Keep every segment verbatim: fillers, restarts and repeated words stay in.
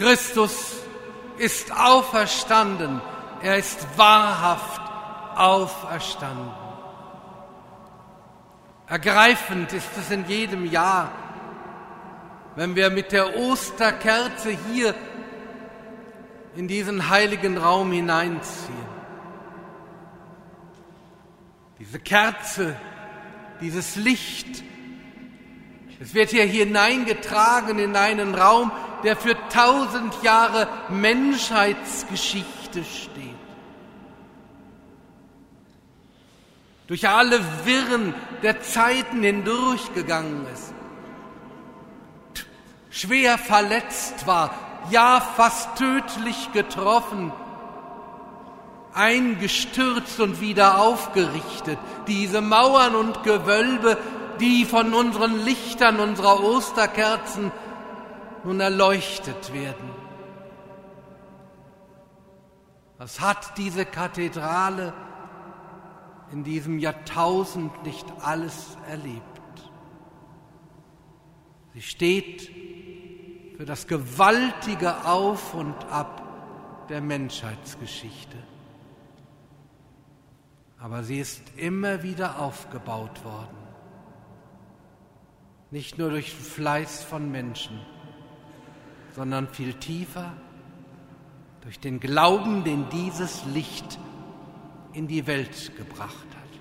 Christus ist auferstanden. Er ist wahrhaft auferstanden. Ergreifend ist es in jedem Jahr, wenn wir mit der Osterkerze hier in diesen heiligen Raum hineinziehen. Diese Kerze, dieses Licht, es wird hier hineingetragen in einen Raum, der für tausend Jahre Menschheitsgeschichte steht. Durch alle Wirren der Zeiten hindurchgegangen ist, schwer verletzt war, ja fast tödlich getroffen, eingestürzt und wieder aufgerichtet. Diese Mauern und Gewölbe, die von unseren Lichtern, unserer Osterkerzen nun erleuchtet werden. Was hat diese Kathedrale in diesem Jahrtausend nicht alles erlebt? Sie steht für das gewaltige Auf und Ab der Menschheitsgeschichte. Aber sie ist immer wieder aufgebaut worden. Nicht nur durch den Fleiß von Menschen, sondern viel tiefer durch den Glauben, den dieses Licht in die Welt gebracht hat.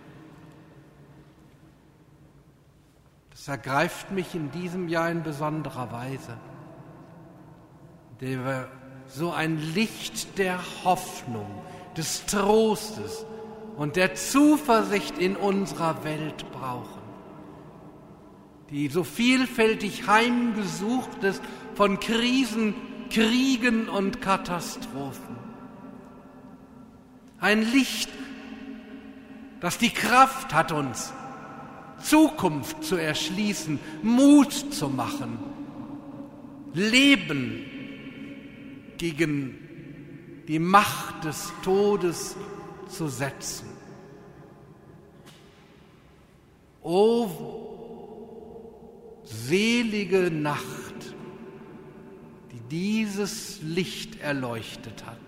Das ergreift mich in diesem Jahr in besonderer Weise, indem wir so ein Licht der Hoffnung, des Trostes und der Zuversicht in unserer Welt brauchen, die so vielfältig heimgesucht ist von Krisen, Kriegen und Katastrophen. Ein Licht, das die Kraft hat, uns Zukunft zu erschließen, Mut zu machen, Leben gegen die Macht des Todes zu setzen. O selige Nacht, die dieses Licht erleuchtet hat.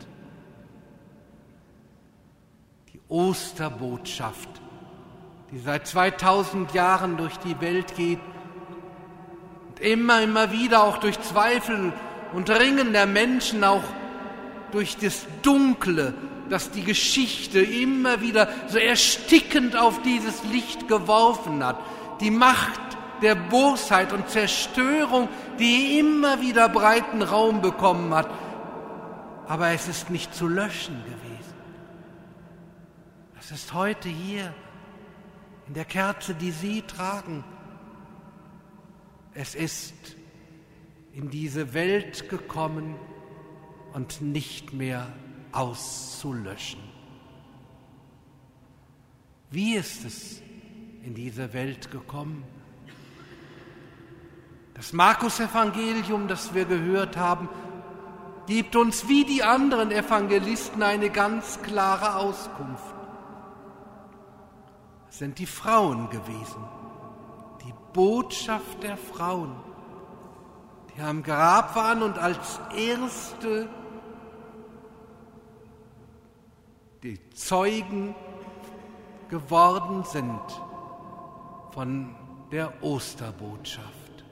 Die Osterbotschaft, die seit zweitausend Jahren durch die Welt geht und immer, immer wieder auch durch Zweifel und Ringen der Menschen, auch durch das Dunkle, das die Geschichte immer wieder so erstickend auf dieses Licht geworfen hat. Die Macht der Bosheit und Zerstörung, die immer wieder breiten Raum bekommen hat. Aber es ist nicht zu löschen gewesen. Es ist heute hier in der Kerze, die Sie tragen. Es ist in diese Welt gekommen und nicht mehr auszulöschen. Wie ist es in diese Welt gekommen? Das Markus-Evangelium, das wir gehört haben, gibt uns wie die anderen Evangelisten eine ganz klare Auskunft. Es sind die Frauen gewesen, die Botschaft der Frauen, die am Grab waren und als erste die Zeugen geworden sind von der Osterbotschaft.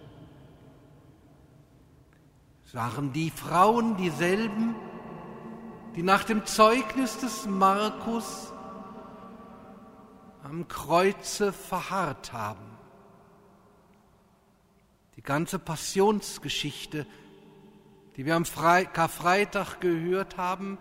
Es waren die Frauen dieselben, die nach dem Zeugnis des Markus am Kreuze verharrt haben. Die ganze Passionsgeschichte, die wir am Fre- Karfreitag gehört haben,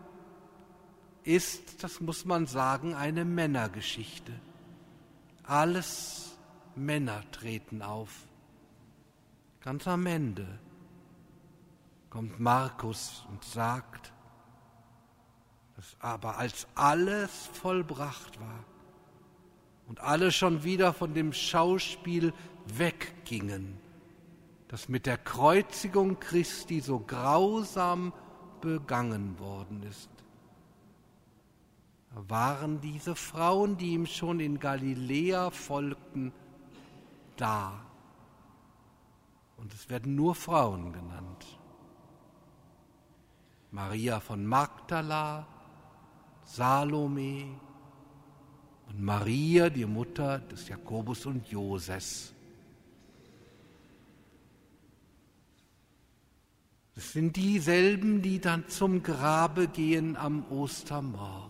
ist, das muss man sagen, eine Männergeschichte. Alles Männer treten auf. Ganz am Ende kommt Markus und sagt, dass aber als alles vollbracht war und alle schon wieder von dem Schauspiel weggingen, das mit der Kreuzigung Christi so grausam begangen worden ist, waren diese Frauen, die ihm schon in Galiläa folgten, da. Und es werden nur Frauen genannt. Maria von Magdala, Salome und Maria, die Mutter des Jakobus und Joses. Es sind dieselben, die dann zum Grabe gehen am Ostermorgen.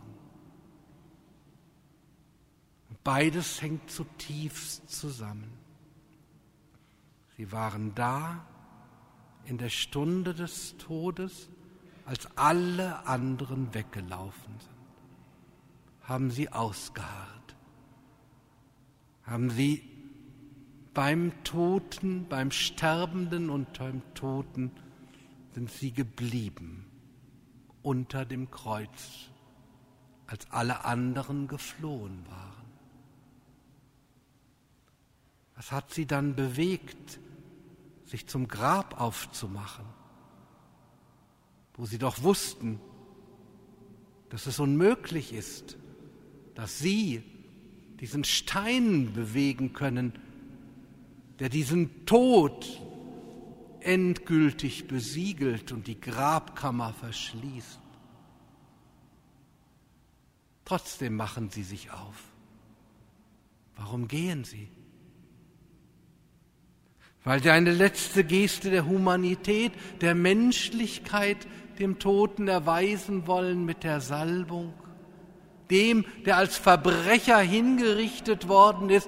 Beides hängt zutiefst zusammen. Sie waren da in der Stunde des Todes, als alle anderen weggelaufen sind. Haben sie ausgeharrt. Haben sie beim Toten, beim Sterbenden und beim Toten sind sie geblieben unter dem Kreuz, als alle anderen geflohen waren. Was hat sie dann bewegt, sich zum Grab aufzumachen, wo sie doch wussten, dass es unmöglich ist, dass sie diesen Stein bewegen können, der diesen Tod endgültig besiegelt und die Grabkammer verschließt. Trotzdem machen sie sich auf. Warum gehen sie? Weil sie eine letzte Geste der Humanität, der Menschlichkeit dem Toten erweisen wollen mit der Salbung, dem, der als Verbrecher hingerichtet worden ist,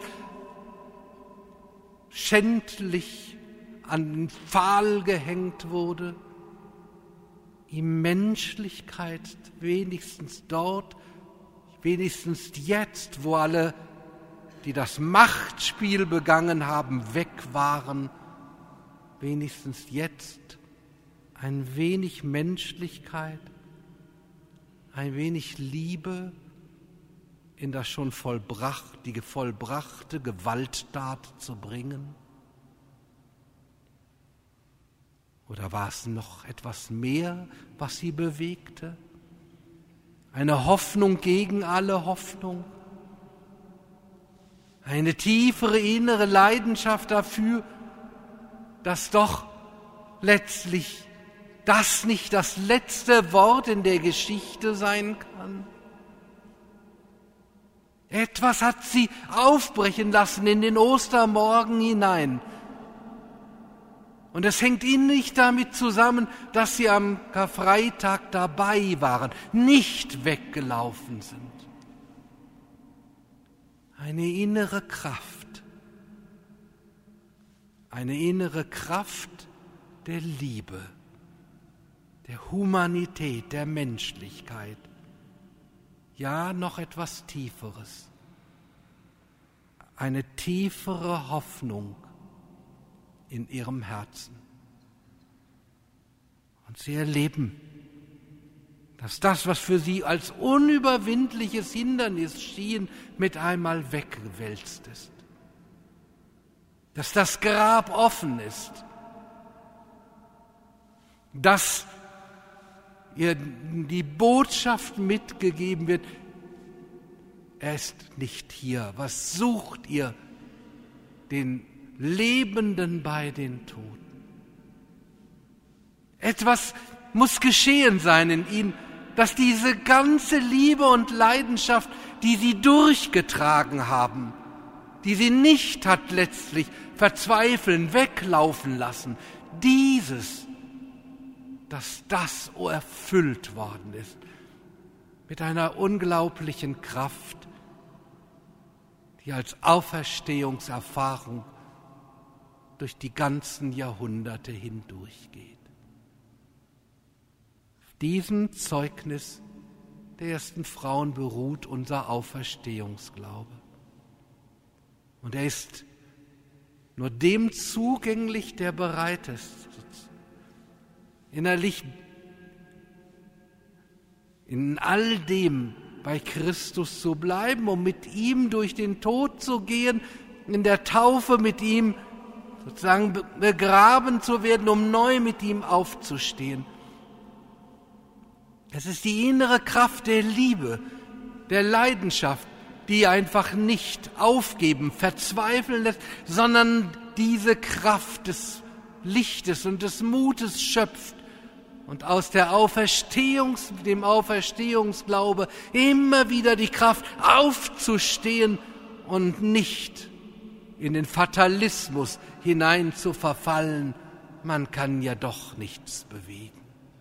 schändlich an den Pfahl gehängt wurde, ihm Menschlichkeit wenigstens dort, wenigstens jetzt, wo alle, die das Machtspiel begangen haben, weg waren, wenigstens jetzt ein wenig Menschlichkeit, ein wenig Liebe in das schon vollbracht, die vollbrachte Gewalttat zu bringen? Oder war es noch etwas mehr, was sie bewegte? Eine Hoffnung gegen alle Hoffnung? Eine tiefere innere Leidenschaft dafür, dass doch letztlich das nicht das letzte Wort in der Geschichte sein kann? Etwas hat sie aufbrechen lassen in den Ostermorgen hinein. Und es hängt ihnen nicht damit zusammen, dass sie am Karfreitag dabei waren, nicht weggelaufen sind. Eine innere Kraft, eine innere Kraft der Liebe, der Humanität, der Menschlichkeit. Ja, noch etwas Tieferes, eine tiefere Hoffnung in ihrem Herzen. Und sie erleben, dass das, was für sie als unüberwindliches Hindernis schien, mit einmal weggewälzt ist. Dass das Grab offen ist. Dass ihr die Botschaft mitgegeben wird, er ist nicht hier. Was sucht ihr? Den Lebenden bei den Toten. Etwas muss geschehen sein in ihnen, dass diese ganze Liebe und Leidenschaft, die sie durchgetragen haben, die sie nicht hat letztlich verzweifeln, weglaufen lassen, dieses, dass das erfüllt worden ist mit einer unglaublichen Kraft, die als Auferstehungserfahrung durch die ganzen Jahrhunderte hindurchgeht. Auf diesem Zeugnis der ersten Frauen beruht unser Auferstehungsglaube. Und er ist nur dem zugänglich, der bereit ist, innerlich in all dem bei Christus zu bleiben, um mit ihm durch den Tod zu gehen, in der Taufe mit ihm sozusagen begraben zu werden, um neu mit ihm aufzustehen. Es ist die innere Kraft der Liebe, der Leidenschaft, die einfach nicht aufgeben, verzweifeln lässt, sondern diese Kraft des Lichtes und des Mutes schöpft, und aus der Auferstehungs, dem Auferstehungsglaube immer wieder die Kraft aufzustehen und nicht in den Fatalismus hinein zu verfallen. Man kann ja doch nichts bewegen.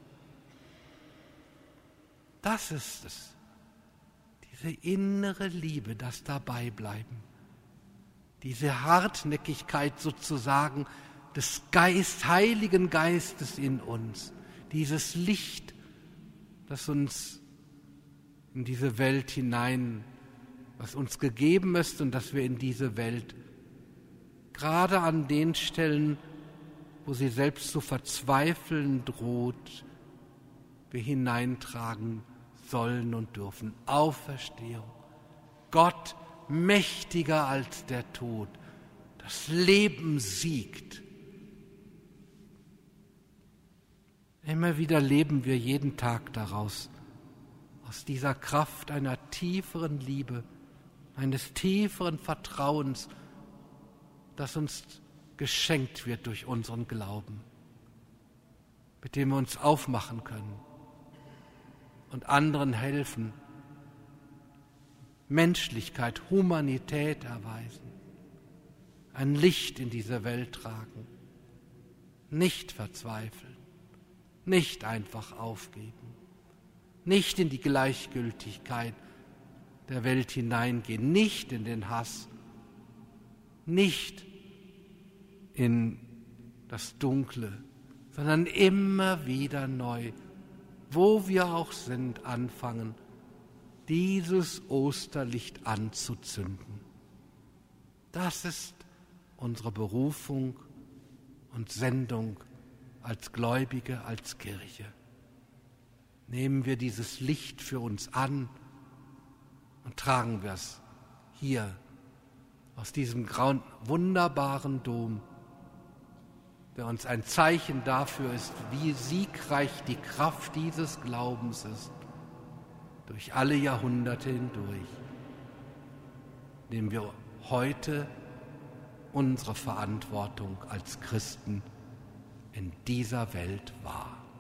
Das ist es, diese innere Liebe, das Dabeibleiben, diese Hartnäckigkeit sozusagen des Geist, Heiligen Geistes in uns, dieses Licht, das uns in diese Welt hinein, was uns gegeben ist und dass wir in diese Welt gerade an den Stellen, wo sie selbst zu verzweifeln droht, wir hineintragen sollen und dürfen. Auferstehung. Gott mächtiger als der Tod. Das Leben siegt. Immer wieder leben wir jeden Tag daraus, aus dieser Kraft einer tieferen Liebe, eines tieferen Vertrauens, das uns geschenkt wird durch unseren Glauben, mit dem wir uns aufmachen können und anderen helfen, Menschlichkeit, Humanität erweisen, ein Licht in diese Welt tragen, nicht verzweifeln, nicht einfach aufgeben, nicht in die Gleichgültigkeit der Welt hineingehen, nicht in den Hass, nicht in das Dunkle, sondern immer wieder neu, wo wir auch sind, anfangen, dieses Osterlicht anzuzünden. Das ist unsere Berufung und Sendung als Gläubige, als Kirche. Nehmen wir dieses Licht für uns an und tragen wir es hier aus diesem grauen, wunderbaren Dom, der uns ein Zeichen dafür ist, wie siegreich die Kraft dieses Glaubens ist, durch alle Jahrhunderte hindurch, nehmen wir heute unsere Verantwortung als Christen in dieser Welt wahr.